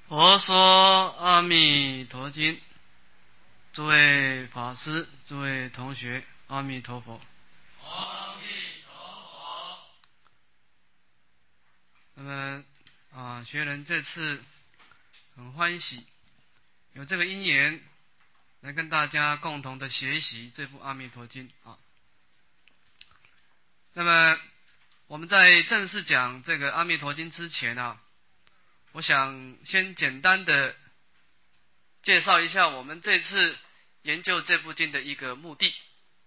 佛说阿弥陀经，诸位法师、诸位同学，阿弥陀佛。 阿弥陀佛。 那么学人这次很欢喜，有这个因缘来跟大家共同的学习这部《阿弥陀经》啊。那么我们在正式讲这个《阿弥陀经》之前啊，我想先简单的介绍一下我们这次研究这部经的一个目的。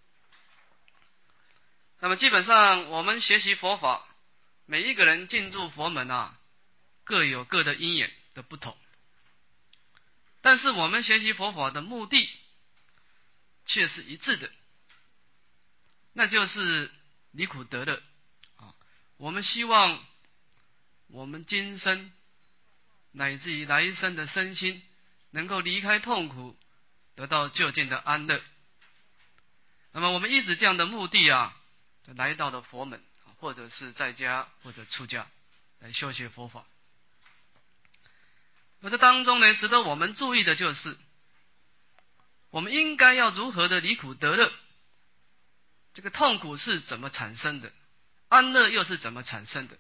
那么基本上我们学习佛法，每一个人进入佛门啊，各有各的因缘的不同，但是我们学习佛法的目的却是一致的，那就是离苦得乐啊。我们希望我们今生乃至于来生的身心能够离开痛苦，得到究竟的安乐。那么我们一直这样的目的啊，来到了佛门，或者是在家或者出家来修学佛法。而这当中呢，值得我们注意的就是，我们应该要如何的离苦得乐，这个痛苦是怎么产生的，安乐又是怎么产生的。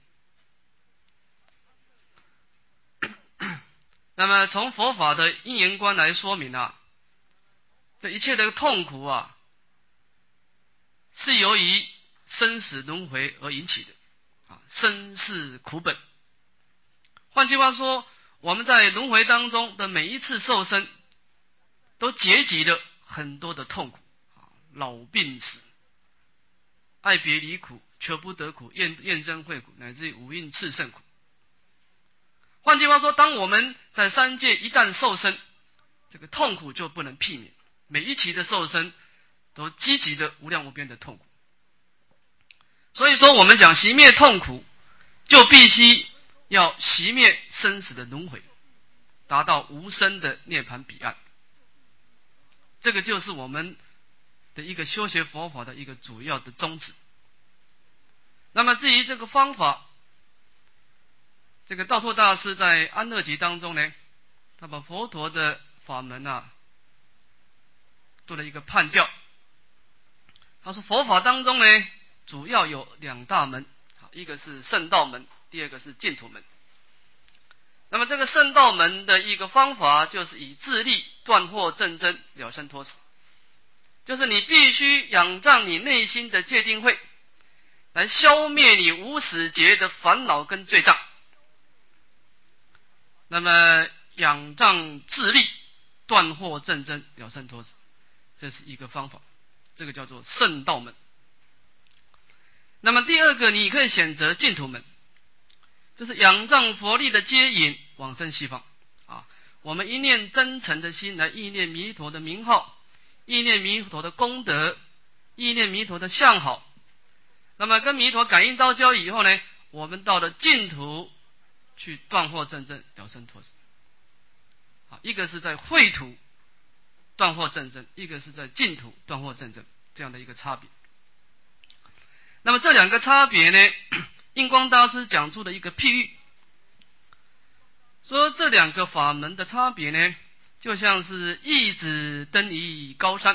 那么从佛法的因缘观来说明啊，这一切的痛苦啊，是由于生死轮回而引起的啊，生是苦本。换句话说，我们在轮回当中的每一次受生，都结集了很多的痛苦啊，老病死、爱别离苦、求不得苦、厌憎会苦，乃至于五蕴炽盛苦。换句话说，当我们在三界一旦受生，这个痛苦就不能避免，每一期的受生都积集了无量无边的痛苦。所以说我们讲熄灭痛苦，就必须要熄灭生死的轮回，达到无生的涅槃彼岸。这个就是我们的一个修学佛法的一个主要的宗旨。那么至于这个方法，这个道绰大师在安乐集当中呢，他把佛陀的法门啊做了一个判教。他说佛法当中呢，主要有两大门，一个是圣道门，第二个是净土门。那么这个圣道门的一个方法，就是以自力断惑正真，了生脱死，就是你必须仰仗你内心的戒定慧，来消灭你无始劫的烦恼跟罪障。那么仰仗自力断惑正真，了生脱死，这是一个方法，这个叫做圣道门。那么第二个，你可以选择净土门，就是仰仗佛力的接引，往生西方啊。我们一念真诚的心来意念弥陀的名号，意念弥陀的功德，意念弥陀的相好，那么跟弥陀感应道交以后呢，我们到了净土去断惑正真，了生脱死啊。一个是在秽土断惑正真，一个是在净土断惑正真，这样的一个差别。那么这两个差别呢，印光大师讲出了一个譬喻，说这两个法门的差别呢，就像是一子登于高山，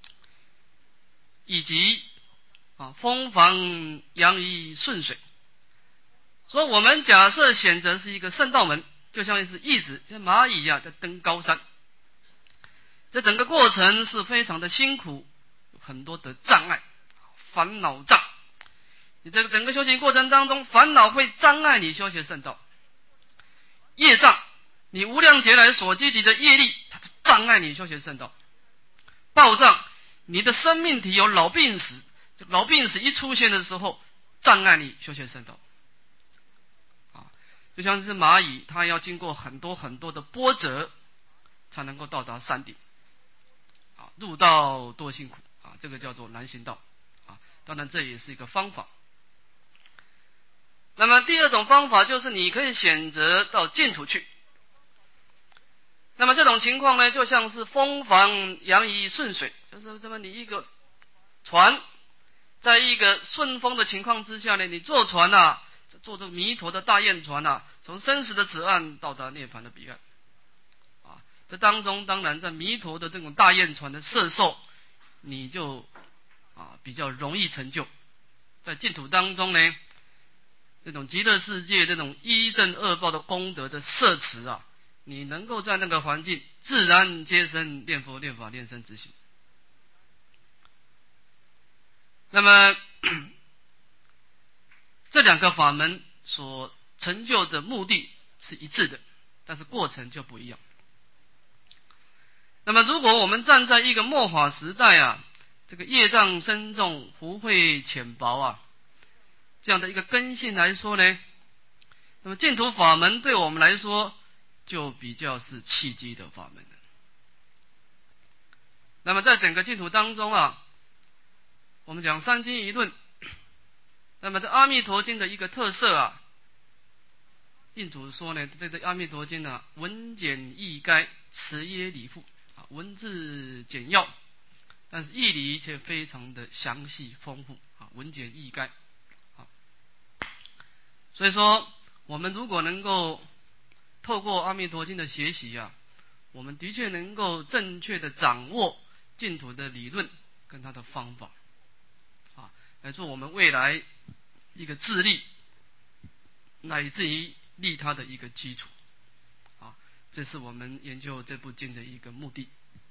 以及风帆扬于顺水。所以我们假设选择是一个圣道门，就像是一子像蚂蚁一样在登高山，这整个过程是非常的辛苦，有很多的障碍，烦恼障。你这个整个修行过程当中，烦恼会障碍你修学圣道，业障，你无量劫来所积集的业力，它障碍你修学圣道。报障，你的生命体有老病死，老病死一出现的时候，障碍你修学圣道。就像是蚂蚁，它要经过很多很多的波折，才能够到达山顶。入道多辛苦这个叫做难行道当然这也是一个方法。那么第二种方法就是你可以选择到净土去。那么这种情况呢，就像是风帆扬于顺水，就是这么你一个船，在一个顺风的情况之下呢，你坐船坐着弥陀的大雁船从生死的此岸到达涅槃的彼岸这当中当然在弥陀的这种大雁传的摄受，你就比较容易成就。在净土当中呢，这种极乐世界这种一正二报的功德的摄持你能够在那个环境自然皆生念佛念法念僧之行。那么这两个法门所成就的目的是一致的，但是过程就不一样。那么如果我们站在一个末法时代这个业障深重福慧浅薄这样的一个根性来说呢，那么净土法门对我们来说就比较是契机的法门了。那么在整个净土当中我们讲三经一论，那么这阿弥陀经的一个特色印祖说呢，这个阿弥陀经文简意赅，词耶理富文字简要，但是义理却非常的详细丰富文简意赅所以说我们如果能够透过阿弥陀经的学习我们的确能够正确的掌握净土的理论跟它的方法来做我们未来一个自立乃至于利他的一个基础这是我们研究这部经的一个目的。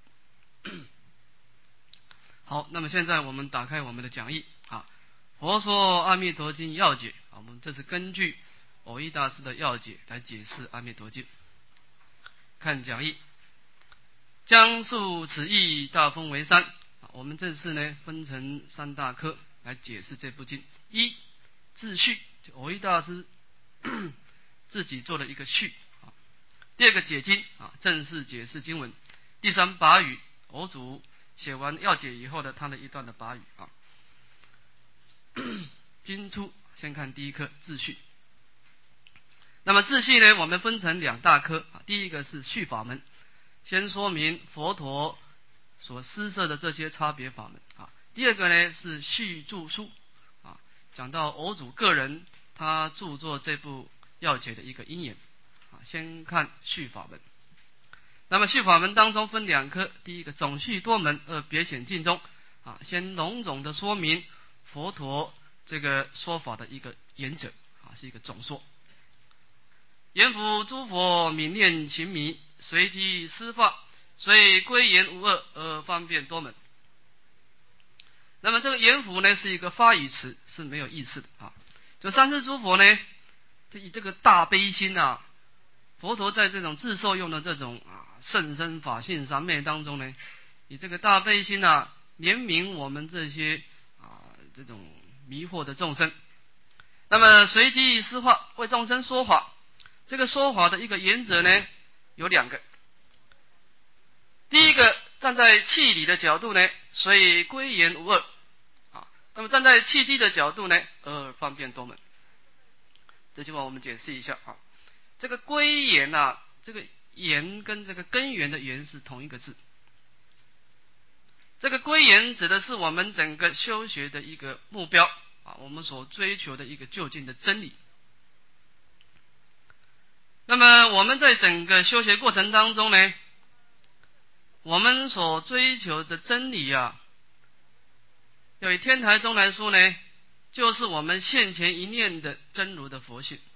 好，那么现在我们打开我们的讲义佛说阿弥陀经要解我们这是根据蕅益大师的要解来解释阿弥陀经。看讲义，将述此义大分为三我们这次呢分成三大科来解释这部经。一、自序，就蕅益大师自己做了一个序第二个解经正式解释经文。第三，跋语，蕅主写完要解以后的他的一段的跋语经出，先看第一科自序。那么自序呢，我们分成两大科第一个是序法门，先说明佛陀所施设的这些差别法门第二个呢是序注疏讲到蕅主个人他著作这部要解的一个因缘先看序法门。那么序法门当中分两科，第一个总序多门，二别显尽中先笼总的说明佛陀这个说法的一个原则是一个总说。言辅诸佛泯念情迷，随机施法，虽归言无二，而方便多门。那么这个言辅呢是一个发语词，是没有意思的就三世诸佛呢以这个大悲心佛陀在这种自受用的这种甚深法性三昧当中呢，以这个大悲心怜悯我们这些这种迷惑的众生。那么随机施化，为众生说法。这个说法的一个原则呢有两个。第一个，站在气理的角度呢，虽归言无二那么站在契机的角度呢，而方便多门。这句话我们解释一下这个归言这个言跟这个根源的源是同一个字。这个归言指的是我们整个修学的一个目标我们所追求的一个究竟的真理。那么我们在整个修学过程当中呢，我们所追求的真理要以天台宗来说呢，就是我们现前一念的真如的佛性。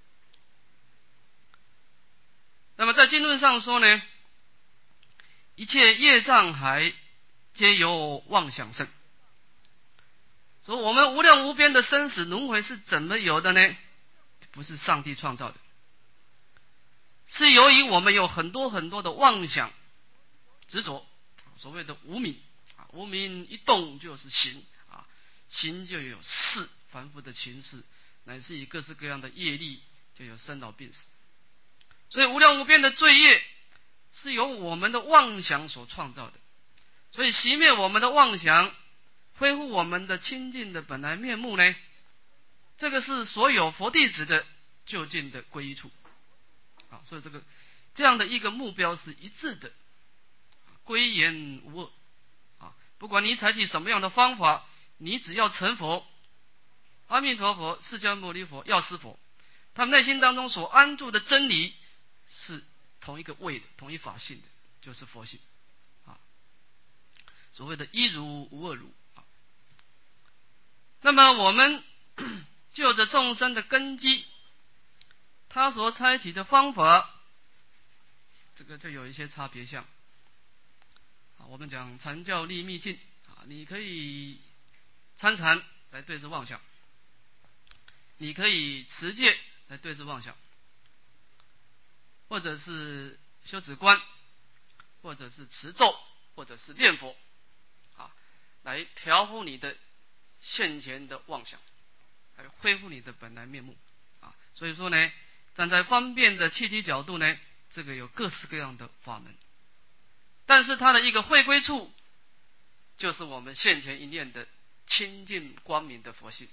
那么在经论上说呢，一切业障海皆由妄想生。所以我们无量无边的生死轮回是怎么有的呢？不是上帝创造的，是由于我们有很多很多的妄想执着，所谓的无明无明一动就是行行就有事，凡夫的情事，乃至于各式各样的业力，就有生老病死。所以无量无边的罪业是由我们的妄想所创造的。所以熄灭我们的妄想，恢复我们的清净的本来面目呢，这个是所有佛弟子的究竟的归依处所以这样的一个目标是一致的，归言无二不管你采取什么样的方法，你只要成佛，阿弥陀佛、释迦牟尼佛、药师佛，他们内心当中所安住的真理是同一个位的，同一法性的就是佛性啊。所谓的一如无二如啊。那么我们就着众生的根基，他所采取的方法，这个就有一些差别项啊。我们讲禅教立密境啊，你可以参禅来对治妄想，你可以持戒来对治妄想，或者是修止观，或者是持咒，或者是念佛啊，来调伏你的现前的妄想，来恢复你的本来面目啊。所以说呢，站在方便的契机角度呢，这个有各式各样的法门，但是它的一个回归处，就是我们现前一念的清净光明的佛性。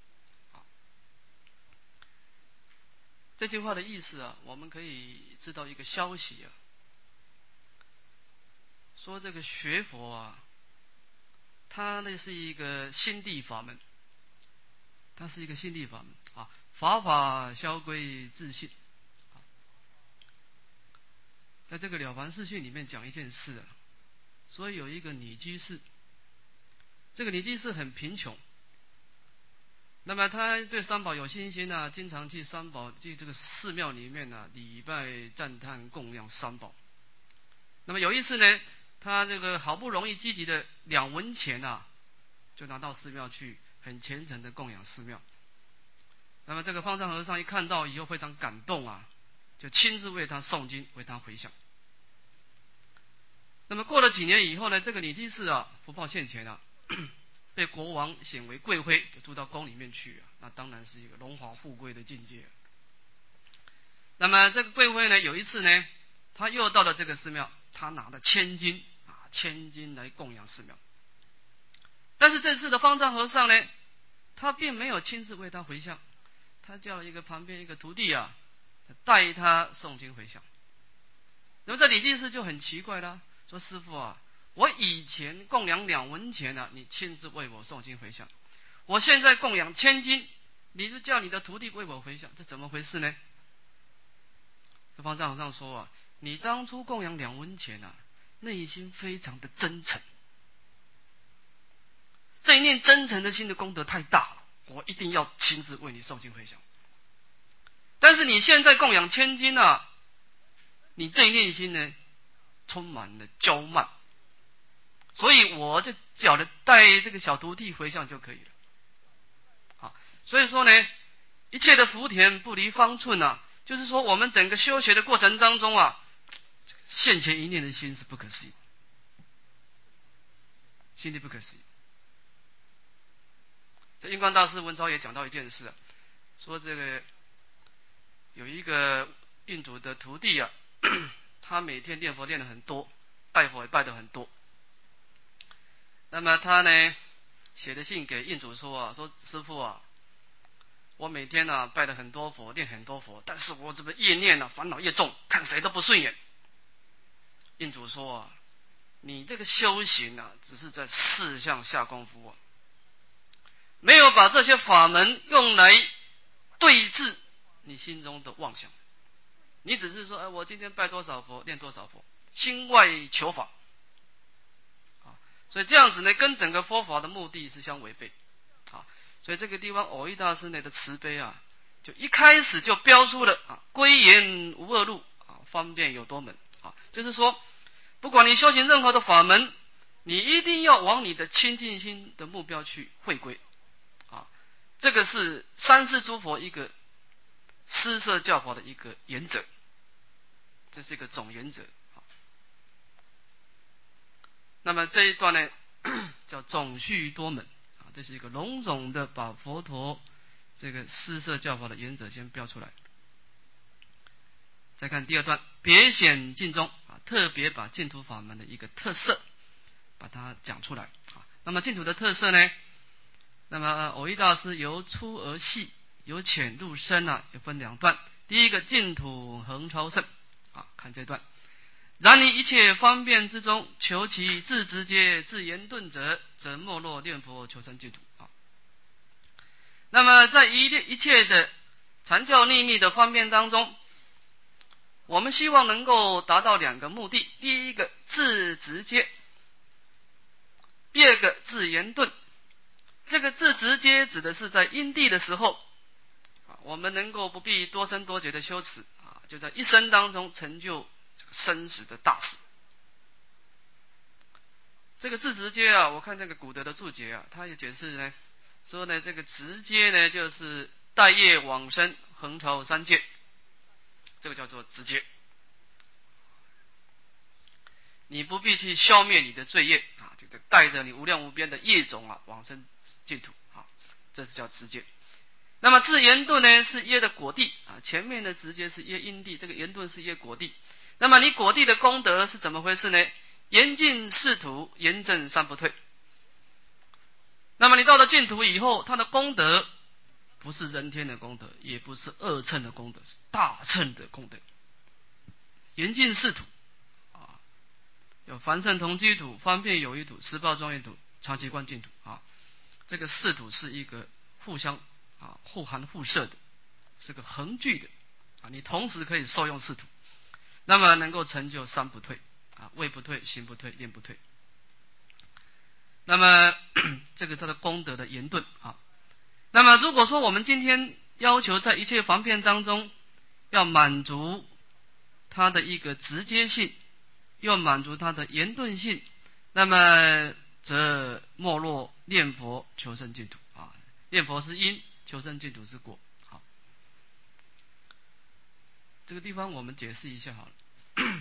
这句话的意思啊，我们可以知道一个消息啊，说这个学佛啊，它那是一个心地法门，它是一个心地法门啊，法法消归自性。在这个了凡四训里面讲一件事啊，所以有一个女居士，这个女居士很贫穷，那么她对三宝有信心啊，经常去三宝去这个寺庙里面啊礼拜赞叹供养三宝。那么有一次呢，她这个好不容易积集的2文钱啊，就拿到寺庙去，很虔诚的供养寺庙。那么这个方丈和尚一看到以后非常感动啊，就亲自为她诵经，为她回向。那么过了几年以后呢，这个女居士啊福报现前啊，被国王显为贵妃，就住到宫里面去啊，那当然是一个荣华富贵的境界。那么这个贵妃呢，有一次呢，她又到了这个寺庙，她拿了千金啊，千金来供养寺庙。但是这次的方丈和尚呢，他并没有亲自为她回向，他叫了一个旁边一个徒弟啊，带他诵经回向。那么这女居士就很奇怪了，说师父啊，我以前供养2文钱啊，你亲自为我诵经回向，我现在供养千金，你就叫你的徒弟为我回向，这怎么回事呢？这方丈和尚说啊，你当初供养2文钱啊，内心非常的真诚，这一念真诚的心的功德太大了，我一定要亲自为你诵经回向。但是你现在供养千金啊，你这一念心呢，充满了骄慢，所以我就叫了带这个小徒弟回向就可以了。好，所以说呢，一切的福田不离方寸啊，就是说我们整个修学的过程当中啊，现前一念的心是不可思议，心里不可思议。这印光大师文昭也讲到一件事啊，说这个有一个印主的徒弟啊，他每天念佛念得很多，拜佛也拜得很多。那么他呢写的信给印主说啊，说师父啊，我每天啊拜了很多佛，念很多佛，但是我这个业念啊烦恼越重，看谁都不顺眼。印主说啊，你这个修行啊，只是在事项下功夫啊，没有把这些法门用来对治你心中的妄想，你只是说，我今天拜多少佛，念多少佛，心外求法啊，所以这样子呢，跟整个佛法的目的是相违背啊。所以这个地方藕益大师呢的慈悲啊，就一开始就标出了啊，归言无二路啊，方便有多门啊，就是说，不管你修行任何的法门，你一定要往你的清净心的目标去回归啊，这个是三世诸佛一个施设教法的一个原则，这是一个总原则。那么这一段呢，叫总序多门啊，这是一个笼统的把佛陀这个施设教法的原则先标出来。再看第2段，别显净宗啊，特别把净土法门的一个特色把它讲出来啊。那么净土的特色呢，那么藕益大师由粗而细，由浅入深啊，有分2段。第一个净土横超胜啊，看这段。然你一切方便之中，求其自直接自圆顿者，则莫若念佛求生净土啊。那么在一切的禅教秘密的方便当中， 我们希望能够达到2个目的：第一个自直接，第二个自圆顿。这个自直接指的是在因地的时候，我们能够不必多生多劫的修持，就在一生当中成就这个生死的大事。这个自直接我看这个古德的注解他也解释呢，说呢这个直接呢就是带业往生，横超3界，这个叫做直接。你不必去消灭你的罪业这个带着你无量无边的业种往生净土这是叫直接。那么自圆顿呢是业的果地前面的直接是业因地，这个圆顿是业果地。那么你果地的功德是怎么回事呢？严禁四土，严正三不退。那么你到了净土以后，他的功德不是人天的功德，也不是2乘的功德，是大乘的功德。严禁四土有凡圣同居土、方便有余土、十报庄严土、长期观净土这个四土是一个互相互含互摄的，是个恒具的你同时可以受用四土，那么能够成就三不退位不退、行不退、念不退。那么这个它的功德的圆顿那么如果说我们今天要求在一切方便当中要满足它的一个直接性，又满足它的圆顿性，那么则莫若念佛求生净土念佛是因，求生净土是果。好，这个地方我们解释一下好了。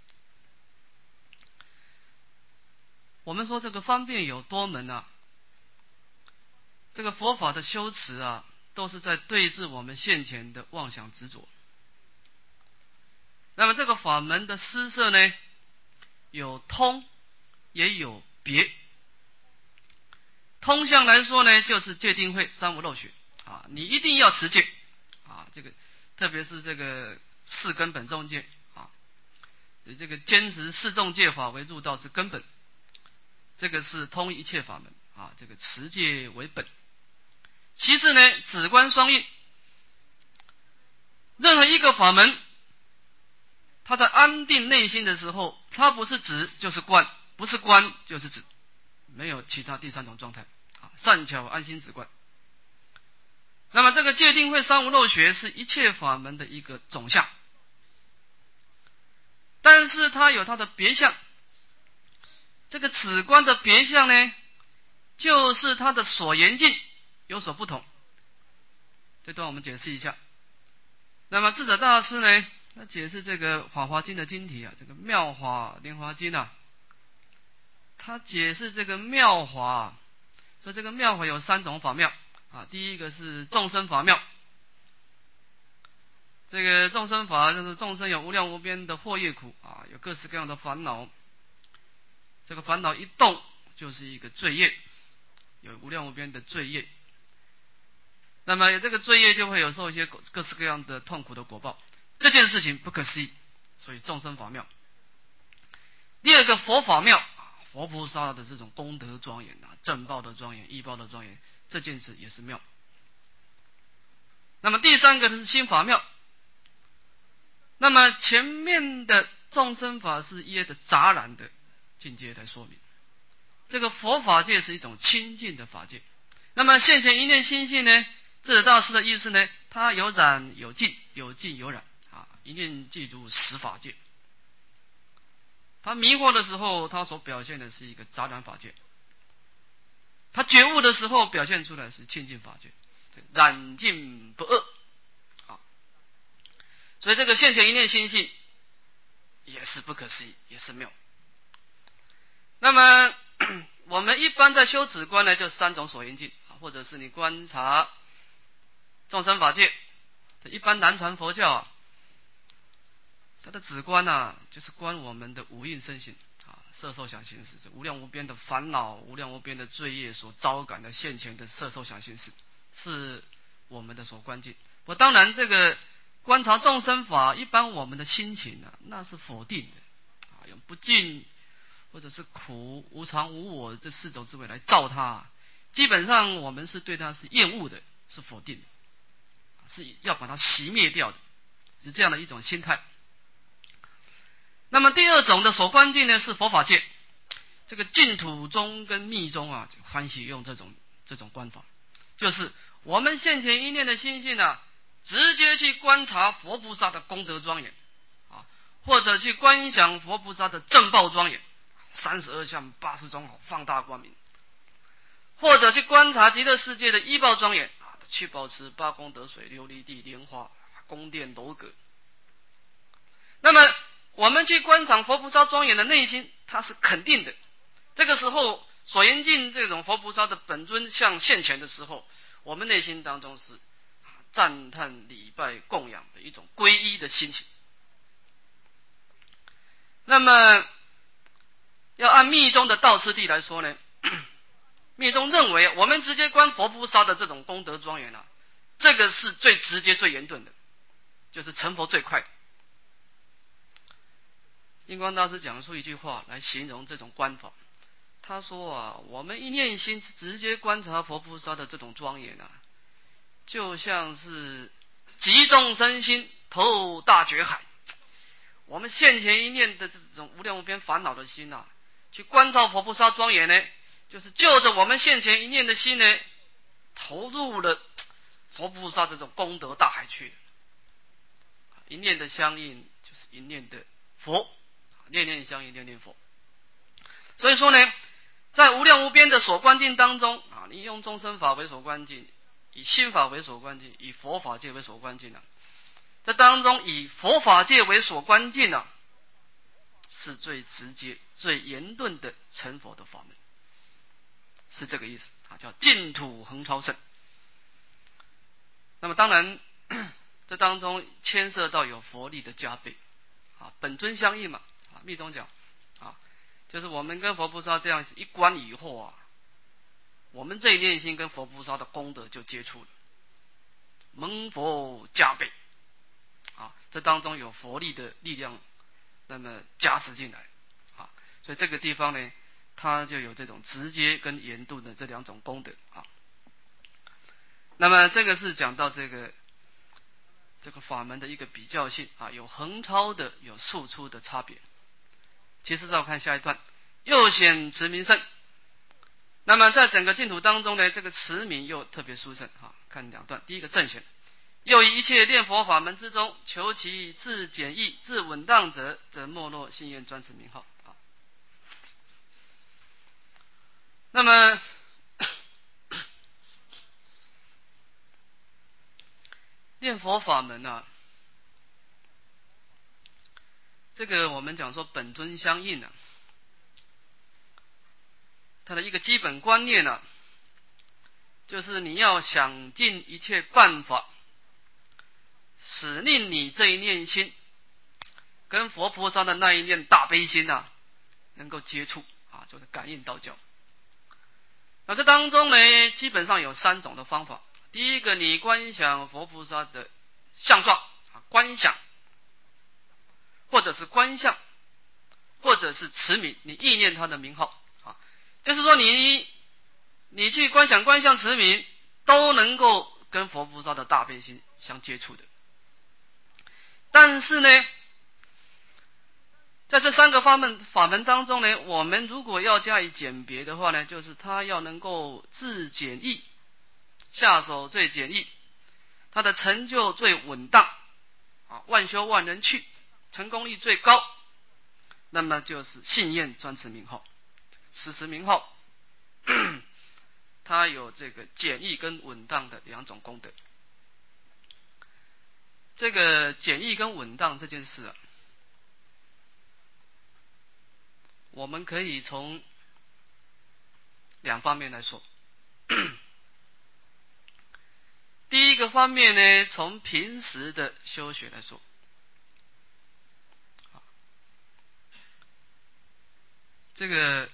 我们说这个方便有多门这个佛法的修持都是在对治我们现前的妄想执着。那么这个法门的施设呢，有通也有别。通向来说呢，就是戒定慧三无漏学你一定要持戒这个特别是这个四根本重戒这个坚持四重戒法为入道之根本，这个是通一切法门这个持戒为本。其次呢，止观双运，任何一个法门，他在安定内心的时候，他不是止就是观，不是观就是止，没有其他第三种状态善巧安心止观。那么这个戒定慧三无漏学是一切法门的一个总相，但是它有它的别相。这个止观的别相呢，就是它的所缘境有所不同。这段我们解释一下。那么智者大师呢，他解释这个法华经的经题这个妙法莲华经他解释这个妙法说这个妙法有3种法妙第一个是众生法妙。这个众生法就是众生有无量无边的惑业苦有各式各样的烦恼，这个烦恼一动就是一个罪业，有无量无边的罪业。那么有这个罪业就会有受一些各式各样的痛苦的果报，这件事情不可思议，所以众生法妙。第二个佛法妙，佛菩萨的这种功德庄严正报的庄严、依报的庄严，这件事也是妙。那么第三个是心法妙。那么前面的众生法是耶的杂染的境界来说明，这个佛法界是一种清净的法界。那么现前一念心性呢，智者大师的意思呢，它有染有净，有净有染一念记住十法界。他迷惑的时候，他所表现的是一个杂染法界；他觉悟的时候，表现出来是清净法界，染净不二所以这个现前一念心性也是不可思议，也是妙。那么我们一般在修止观呢，就3种所缘境或者是你观察众生法界。一般南传佛教它的止观就是观我们的五蕴身心色受想行识，无量无边的烦恼、无量无边的罪业所招感的现前的色受想行识，是我们的所观境。当然这个观察众生法，一般我们的心情那是否定的用不净或者是苦、无常、无我这4种智慧来照它，基本上我们是对它是厌恶的，是否定的，是要把它熄灭掉的，是这样的一种心态。 第二种的所观境呢，是佛法界这个净土宗跟密宗啊，欢喜用这种观法，就是我们现前一念的心性啊，直接去观察佛菩萨的功德庄严啊，或者去观想佛菩萨的正报庄严，32相80种好放大光明，或者去观察极乐世界的依报庄严啊，七宝池、八功德水、琉璃地、莲花、宫殿楼阁。那么我们去观察佛菩萨庄严的内心，它是肯定的。这个时候所缘境这种佛菩萨的本尊像现前的时候，我们内心当中是赞叹礼拜供养的一种皈依的心情。那么要按密宗的道次第来说呢，密宗认为我们直接观佛菩萨的这种功德庄严啊，这个是最直接最严顿的，就是成佛最快的。印光大师讲出一句话来形容这种观法，他说啊，我们一念心直接观察佛菩萨的这种庄严啊，就像是集众生心投大觉海。我们现前一念的这种无量无边烦恼的心啊，去观照佛菩萨庄严呢，就是就着我们现前一念的心呢，投入了佛菩萨这种功德大海去。一念的相应就是一念的佛，念念相应，念念佛。所以说呢，在无量无边的所观境当中啊，你用众生法为所观境，以心法为所观境，以佛法界为所观境啊，这当中以佛法界为所观境啊，是最直接最严顿的成佛的法门，是这个意思啊，叫净土恒超胜。那么当然这当中牵涉到有佛力的加倍啊，本尊相应嘛啊，密宗讲啊，就是我们跟佛菩萨这样一观以后啊，我们这一念心跟佛菩萨的功德就接触了，蒙佛加倍啊，这当中有佛力的力量，那么加持进来啊，所以这个地方呢，它就有这种直接跟严度的这两种功德啊。那么这个是讲到这个法门的一个比较性啊，有横超的，有竖出的差别。其实再看下一段，又显持名胜。那么在整个净土当中呢，这个持名又特别殊胜啊。看两段，第一个正显，又以一切念佛法门之中，求其自简易、自稳当者，则莫若信愿专持名号啊。那么念佛法门啊，这个我们讲说本尊相应啊，它的一个基本观念啊，就是你要想尽一切办法，使令你这一念心跟佛菩萨的那一念大悲心啊，能够接触啊，就是感应道交。那这当中呢，基本上有3种的方法。第一个，你观想佛菩萨的相状啊，观想，或者是观相，或者是持名，你意念他的名号啊，就是说你去观想、观相、持名，都能够跟佛菩萨的大悲心相接触的。但是呢，在这3个法门当中呢，我们如果要加以简别的话呢，就是他要能够自简易，下手最简易，他的成就最稳当啊，万修万人去，成功率最高，那么就是信愿专持名号。持名号它有这个简易跟稳当的2种功德。这个简易跟稳当这件事啊，我们可以从2方面来说。第一个方面呢，从平时的修学来说，这个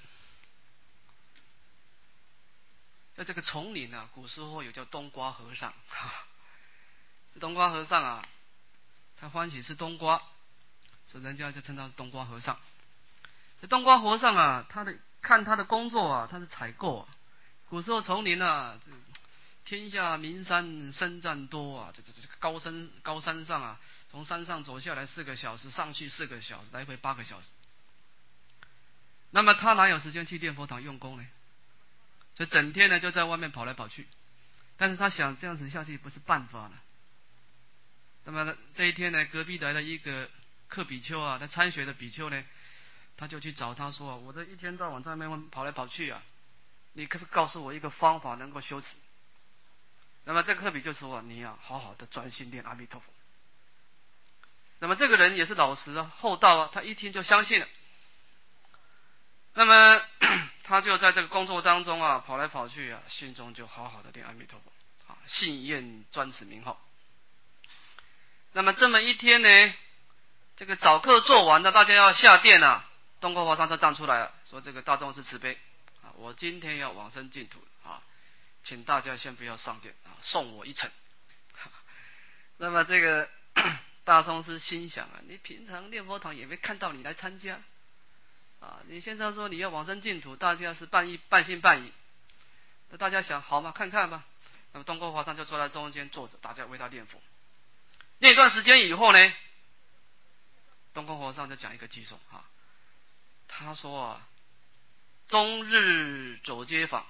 在这个丛林啊，古时候有叫冬瓜和尚，这冬瓜和尚啊，他欢喜吃冬瓜，所以人家就称他是冬瓜和尚。这冬瓜和尚啊，看他的工作啊，他是采购啊。古时候丛林啊， 天下名山深战多啊，这高山上啊，从山上走下来4个小时，上去4个小时，来回8个小时。那么他哪有时间去念佛堂用功呢？所以整天呢就在外面跑来跑去。但是他想这样子下去不是办法了。那么这一天呢，隔壁来了一个克比丘啊，他参学的比丘呢，他就去找他说：“我这一天到晚在外面跑来跑去啊，你可不可以告诉我一个方法能够修持？”那么这个克比丘说：“你要好好的专心念阿弥陀佛。”那么这个人也是老实啊，厚道啊，他一听就相信了。那么他就在这个工作当中啊，跑来跑去啊，心中就好好的念阿弥陀佛啊，信愿专此名号。那么这么一天呢，这个早课做完了，大家要下殿啊，东郭和尚就站出来了，说：“这个大众是慈悲啊，我今天要往生净土啊，请大家先不要上殿啊，送我一程。”那么这个大宗师心想啊，你平常念佛堂也没看到你来参加啊，你现在说你要往生净土，大家是半信半疑。那大家想好嘛，看看吧。那么东郭和尚就坐在中间坐着，大家为他念佛。念一段时间以后呢，东郭和尚就讲一个偈颂啊，他说啊：“终日走街坊，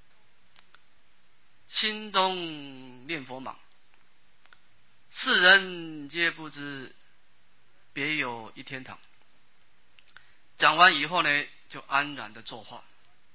心中念佛忙，世人皆不知，别有一天堂。”讲完以后呢，就安然的作画。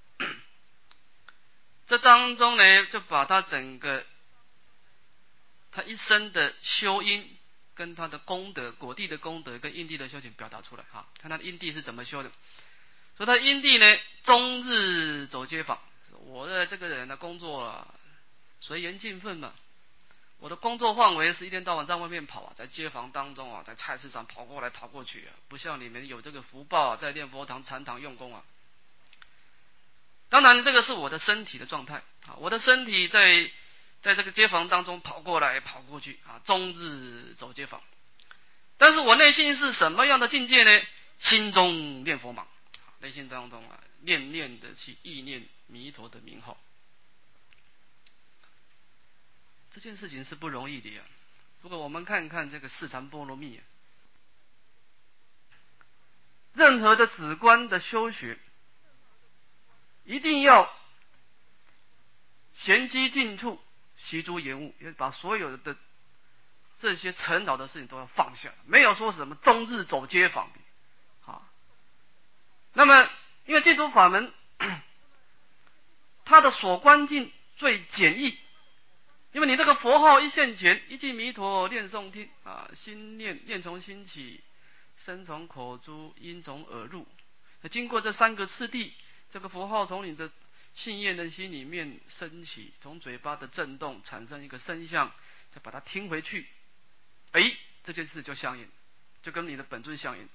这当中呢，就把他整个他一生的修因跟他的功德，果地的功德跟因地的修行表达出来啊。看他的因地是怎么修的。说他因地呢，终日走街坊。我的这个人的工作啊，随缘尽分嘛。我的工作范围是一天到晚在外面跑啊，在街坊当中啊，在菜市场跑过来跑过去啊，不像你们有这个福报啊，在念佛堂禅堂用功啊。当然，这个是我的身体的状态啊，我的身体在这个街坊当中跑过来跑过去啊，终日走街坊。但是我内心是什么样的境界呢？心中念佛忙，内心当中啊，念念的去意念弥陀的名号。这件事情是不容易的呀。如果我们看看这个四禅波罗蜜，任何的止观的修学，一定要闲机近处，习诸延误，也把所有的这些尘扰的事情都要放下，没有说什么终日走街坊啊。那么，因为净土法门，它的所观境最简易。因为你这个佛号一现前，一句弥陀念诵听啊，心念从心起，身从口出，音从耳入。经过这3个次第，这个佛号从你的信愿的心里面升起，从嘴巴的震动产生一个声相，再把它听回去，这件事就相应，就跟你的本尊相应。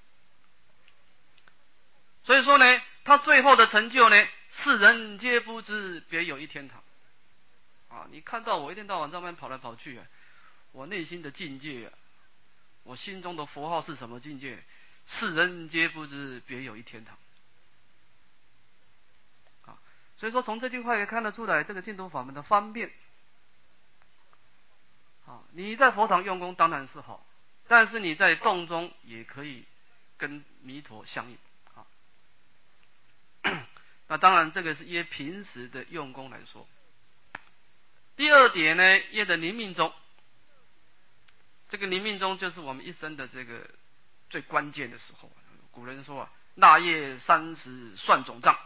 所以说呢，他最后的成就呢，世人皆不知，别有一天堂。啊，你看到我一天到晚在外面跑来跑去啊，我内心的境界啊，我心中的佛号是什么境界？世人皆不知，别有一天堂。啊，所以说从这句话可以看得出来，这个净土法门的方便。啊，你在佛堂用功当然是好，但是你在洞中也可以跟弥陀相应。啊，那当然这个是依平时的用功来说。第二点呢，业的临命中，这个临命中就是我们一生的这个最关键的时候。古人说啊，腊月30算总账。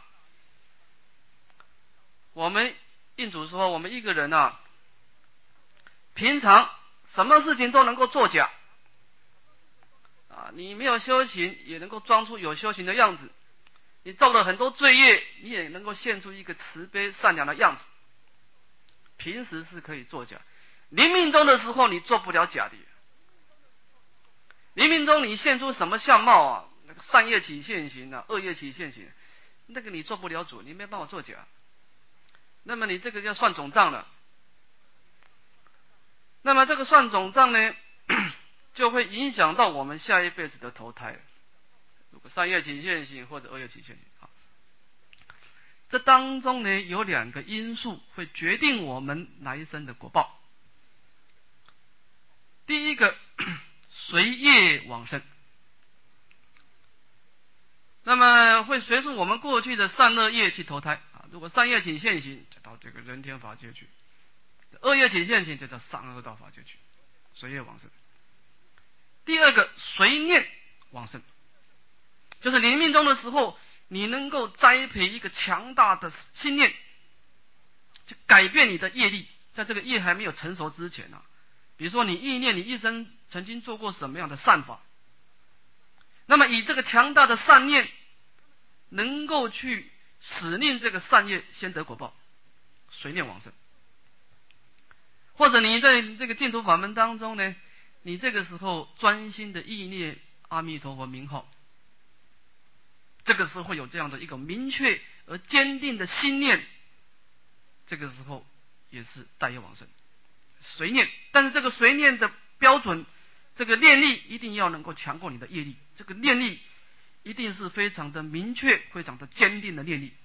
我们印主说，我们一个人啊，平常什么事情都能够作假啊，你没有修行也能够装出有修行的样子，你造了很多罪业，你也能够现出一个慈悲善良的样子。平时是可以作假，临命终的时候你做不了假的。临命终你现出什么相貌啊？那个善业起现行啊，恶业起现行，那个你做不了主，你没办法作假。那么你这个要算总账了。那么这个算总账呢，就会影响到我们下一辈子的投胎。如果善业起现行或者恶业起现行， 这当中呢有2个因素会决定我们来生的果报。第一个，随业往生，那么会随着我们过去的善恶业去投胎啊。如果善业请现行，就到这个人天法界去；恶业请现行，就到上恶道法界去，随业往生。第二个，随念往生，就是你命中的时候，你能够栽培一个强大的心念，去改变你的业力，在这个业还没有成熟之前啊。比如说你意念你一生曾经做过什么样的善法，那么以这个强大的善念能够去使令这个善业先得果报，随念往生。或者你在这个净土法门当中呢，你这个时候专心的意念阿弥陀佛名号，这个时候会有这样的一个明确而坚定的心念，这个时候也是带业往生，随念。但是这个随念的标准，这个念力一定要能够强过你的业力，这个念力一定是非常的明确、非常的坚定的念力。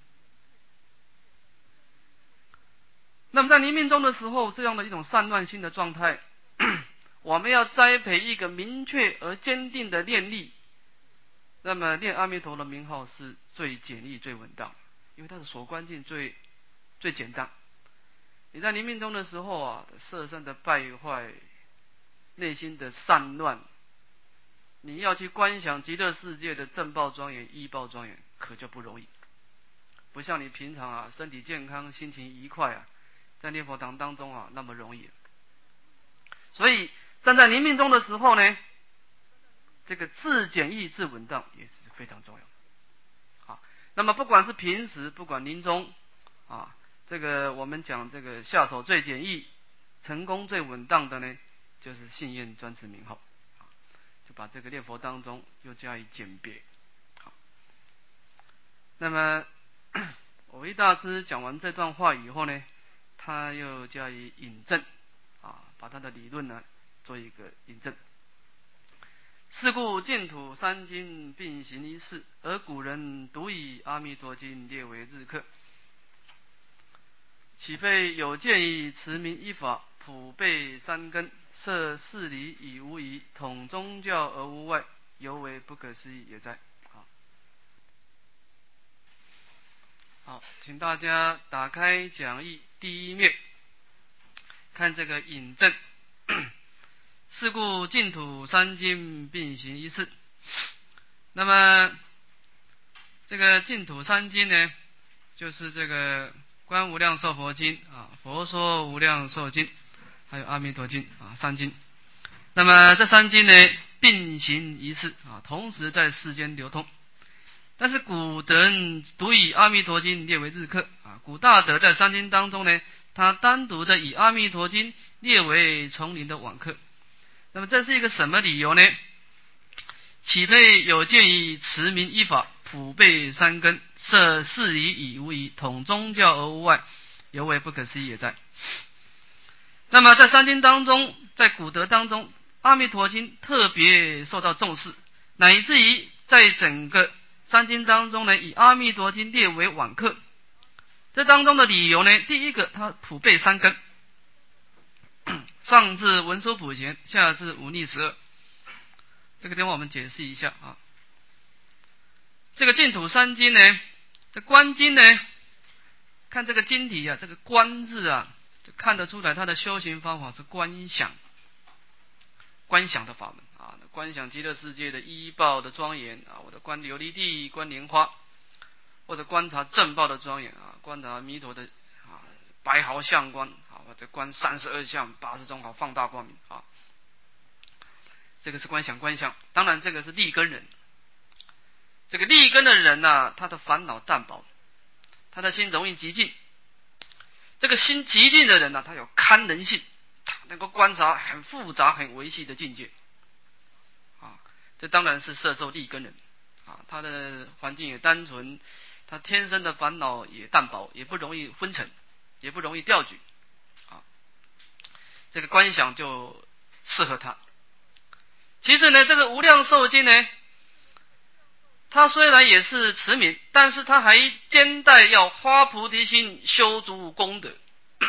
那么在临命终的时候，这样的一种散乱心的状态，我们要栽培一个明确而坚定的念力。那么念阿弥陀的名号是最简易、最稳当，因为它的所观境最简单。你在临命终的时候啊，色身的败坏，内心的散乱，你要去观想极乐世界的正报庄严、依报庄严，可就不容易。不像你平常啊，身体健康、心情愉快啊，在念佛堂当中啊那么容易。所以站在临命终的时候呢，这个自简易自稳当也是非常重要的。好，那么不管是平时，不管临终啊，这个我们讲这个下手最简易、成功最稳当的呢，就是信愿专持名号，就把这个念佛当中又加以简别。好，那么我维大师讲完这段话以后呢，他又加以引证啊，把他的理论呢做一个引证。是故净土三经并行一事，而古人独以阿弥陀经列为日课。岂非有见以持名一法，普被三根，摄事理以无疑，统宗教而无外，犹为不可思议也哉。好，请大家打开讲义第1面，看这个引证。是故净土三经并行一事。那么这个净土三经呢，就是这个观无量寿佛经啊、佛说无量寿经，还有阿弥陀经啊，3经。那么这3经呢并行一事啊，同时在世间流通。但是古德人独以阿弥陀经列为日课啊，古大德在3经当中呢，他单独的以阿弥陀经列为丛林的网课。那么这是一个什么理由呢？岂非有见以持名一法，普被三根，摄事理以无疑，统宗教而无外，犹为不可思议也哉。那么在3经当中，在古德当中，阿弥陀经特别受到重视，乃至于在整个3经当中呢，以阿弥陀经列为网课。这当中的理由呢，第一个，它普被3根，上至文殊普贤，下至忤逆12。这个地方我们解释一下啊。这个净土三经呢，这观经呢，看这个经体啊，这个观字啊，就看得出来它的修行方法是观想的法门啊，观想极乐世界的依报的庄严啊，或者观琉璃地、观莲花，或者观察正报的庄严啊，观察弥陀的啊白毫相观啊，或者观32相80种好放大光明啊，这个是观想。当然这个是利根人，这个利根的人啊，他的烦恼淡薄，他的心容易极静。这个心极静的人啊，他有堪能性，他能够观察很复杂很微细的境界啊，这当然是摄受利根人啊，他的环境也单纯，他天生的烦恼也淡薄，也不容易昏沉，也不容易掉举啊，这个观想就适合他。其实呢，这个无量寿经呢， 他虽然也是持名，但是他还兼带要发菩提心，修诸功德。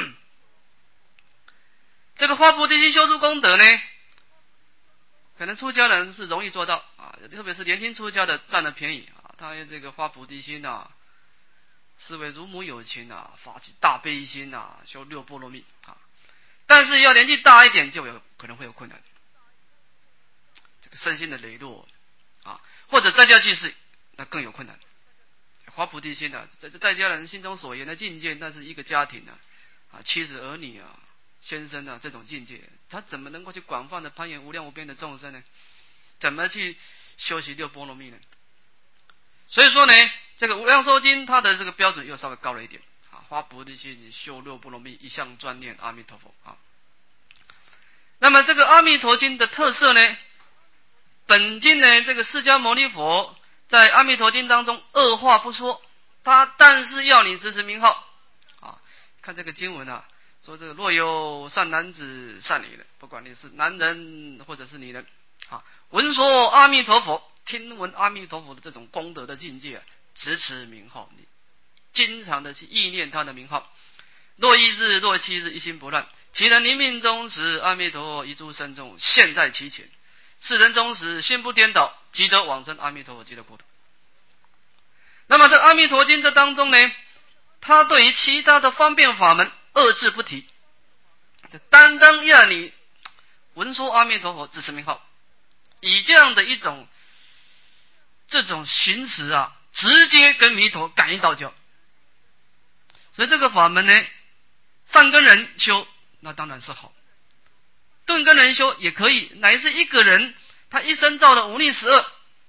这个发菩提心修诸功德呢，可能出家人是容易做到啊，特别是年轻出家的占了便宜啊，他这个发菩提心啊，视为如母有情啊，发起大悲心啊，修六波罗蜜啊。但是要年纪大一点，就可能会有困难，这个身心的羸弱啊，或者在家居士，那更有困难。发菩提心啊，在家人心中所言的境界，那是一个家庭啊，妻子儿女啊，先生啊，这种境界，他怎么能够去广泛的攀援无量无边的众生呢？怎么去修习六波罗蜜呢？所以说呢，这个无量寿经它的这个标准又稍微高了一点啊，发菩提心，修六波罗蜜，一向专念阿弥陀佛啊。那么这个阿弥陀经的特色呢，本经呢，这个释迦牟尼佛在阿弥陀经当中二话不说，但是要你执持名号啊。看这个经文啊，说这个若有善男子善女人，不管你是男人或者是女人啊，闻说阿弥陀佛，听闻阿弥陀佛的这种功德的境界，执持名号，你经常的去意念他的名号，若一日若七日，一心不乱，其人临命终时，阿弥陀佛一诸身中现在其前，世人终时心不颠倒，即得往生阿弥陀佛极乐国土。那么这阿弥陀经这当中呢，他对于其他的方便法门二字不提，单单要你闻说阿弥陀佛，执持名号，以这样的一种这种行持啊，直接跟弥陀感应道交。所以这个法门呢，善根人修那当然是好，顿根人修也可以，乃是一个人他一生造的五逆十恶，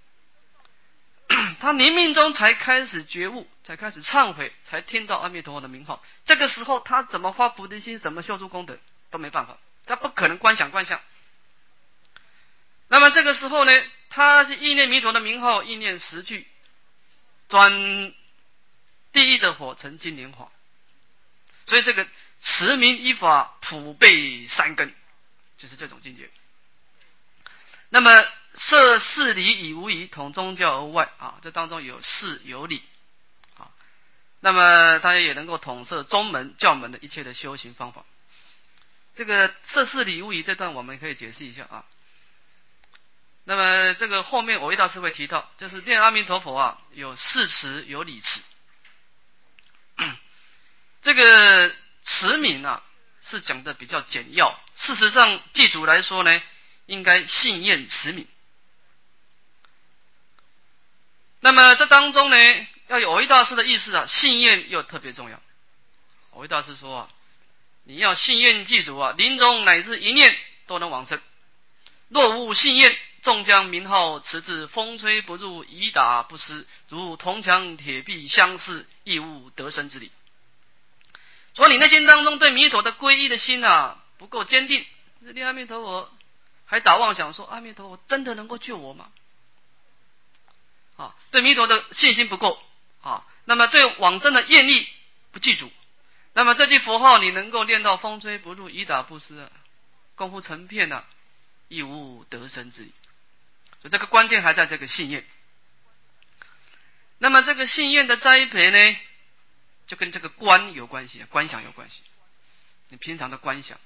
他临命中才开始觉悟，才开始忏悔，才听到阿弥陀佛的名号，这个时候他怎么发菩提心，怎么修诸功德都没办法，他不可能观想。那么这个时候呢，他是意念弥陀的名号，意念10句，转地狱的火成金莲花。所以这个持名依法普被三根，就是这种境界。那么摄事理以无疑，统宗教而外啊，这当中有事有理啊。那么他也能够统摄宗门教门的一切的修行方法。这个摄事理无疑这段我们可以解释一下啊。那么这个后面我一大师会提到，就是念阿弥陀佛啊，有事持有理持。这个持名啊是讲的比较简要，事实上祭祖来说呢，应该信愿持名。那么这当中呢，要有藕益大师的意思啊，信愿又特别重要。藕益大师说啊，你要信愿祭祖啊，临终乃至一念都能往生。若无信愿，纵将名号持至风吹不入，以打不失，如铜墙铁壁相似，亦无得生之理。说你内心当中对弥陀的皈依的心啊不够坚定，念阿弥陀佛还打妄想说阿弥陀佛真的能够救我吗？啊，对弥陀的信心不够啊，那么对往生的愿力不具足，那么这句佛号你能够念到风吹不入，以打不失啊，功夫成片啊，亦无得生之理。所以这个关键还在这个信愿。那么这个信愿的栽培呢，就跟这个观有关系，观想有关系。你平常的观想，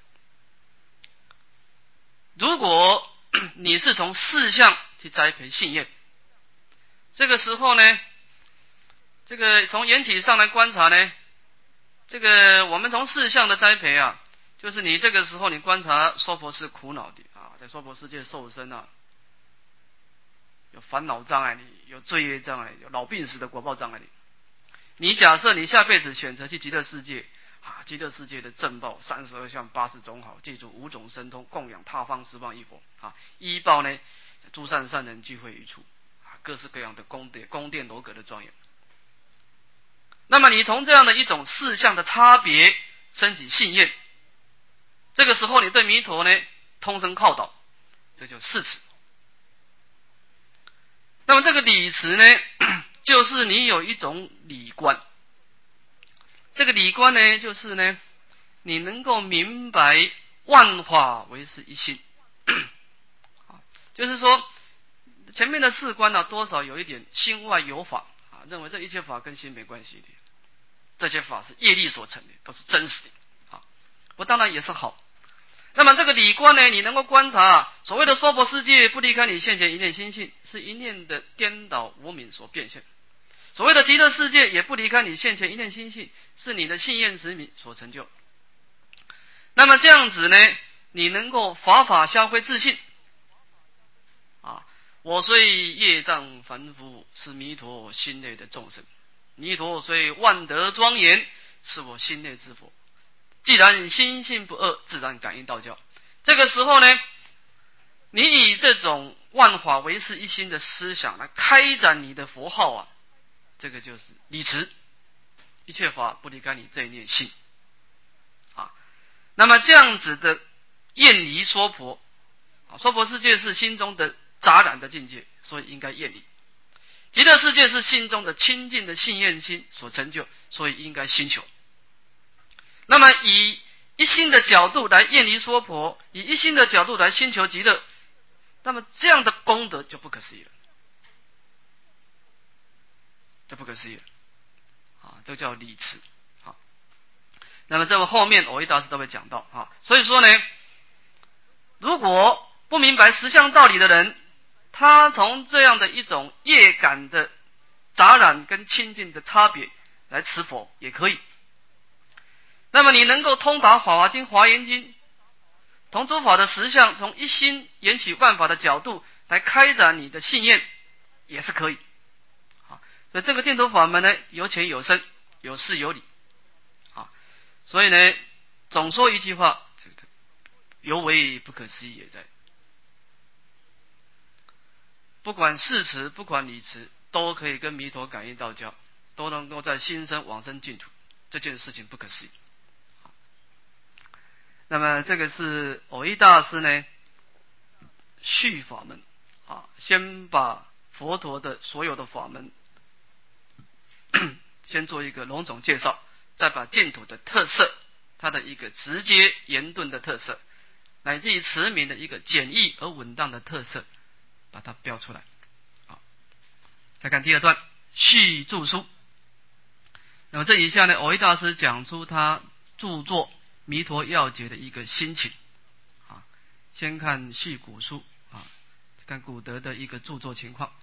如果你是从事相去栽培信愿，这个时候呢，这个从缘起上来观察呢，这个我们从事相的栽培啊，就是你这个时候你观察娑婆是苦恼的啊，在娑婆世界受生啊，有烦恼障碍，有罪业障碍，有老病死的果报障碍。你假设你下辈子选择去极乐世界啊，极乐世界的正报32相80种好，记住5种神通，供养他方十方一佛啊。依报呢，诸善善人聚会一处啊，各式各样的宫殿楼阁的庄严。那么你从这样的一种事项的差别升起信愿，这个时候你对弥陀呢通声靠倒，这就事持。那么这个理持呢，就是你有一种理观。这个理观呢，就是呢，你能够明白万法唯是一心，就是说， 前面的4观呢，多少有一点心外有法啊，认为这一切法跟心没关系的，这些法是业力所成的，都是真实的啊。我当然也是好。那么这个理观呢，你能够观察所谓的娑婆世界不离开你现前一念心性，是一念的颠倒无明所变现；所谓的极乐世界也不离开你现前一念心性，是你的信愿执迷所成就。那么这样子呢，你能够法法消灰自信啊。我虽业障凡夫，是弥陀心内的众生；弥陀虽万德庄严，是我心内之佛。既然心性不二，自然感应道教。这个时候呢，你以这种万法唯是一心的思想来开展你的佛号啊，这个就是理持，一切法不离开你这一念心啊。那么这样子的厌离娑婆啊，娑婆世界是心中的杂染的境界，所以应该厌离；极乐世界是心中的清净的信愿心所成就，所以应该心求。那么以一心的角度来厌离娑婆，以一心的角度来心求极乐，那么这样的功德就不可思议了，这不可思议了啊！这叫理持。好，那么这么后面我一大师都会讲到啊。所以说呢，如果不明白实相道理的人，他从这样的一种业感的杂染跟清净的差别来持佛也可以。那么你能够通达法华经、华严经，同诸法的实相，从一心缘起万法的角度来开展你的信念，也是可以。好，所以这个净土法门呢，有浅有深，有事有理。好，所以呢，总说一句话，这个犹为不可思议也在。不管事持，不管理持，都可以跟弥陀感应道交，都能够在心生往生净土，这件事情不可思议。那么这个是蕅益大师呢续法门啊，先把佛陀的所有的法门先做一个笼统介绍，再把净土的特色，它的一个直接言顿的特色，乃至于持名的一个简易而稳当的特色，把它标出来。好，再看第2段续注疏。那么这以下呢，蕅益大师讲出他著作弥陀要解的一个心情啊。先看续古书啊，看古德的一个著作情况。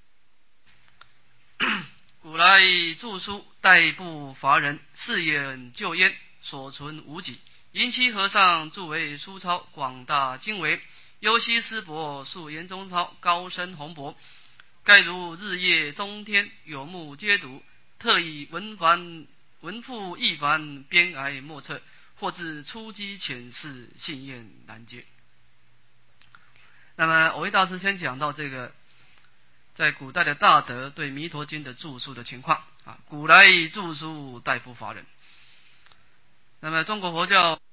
古来著书代步乏人，四眼救焉，所存无几。银栖和尚著为书抄，广大经纬。优西师伯述言中抄，高深宏博。盖如日夜中天，有目皆睹。特以文赋一凡，编皑莫测。或至初机浅示，信验难解。那么蕅益大师先讲到这个在古代的大德对弥陀经的著述的情况啊。古来著书代步乏人。那么中国佛教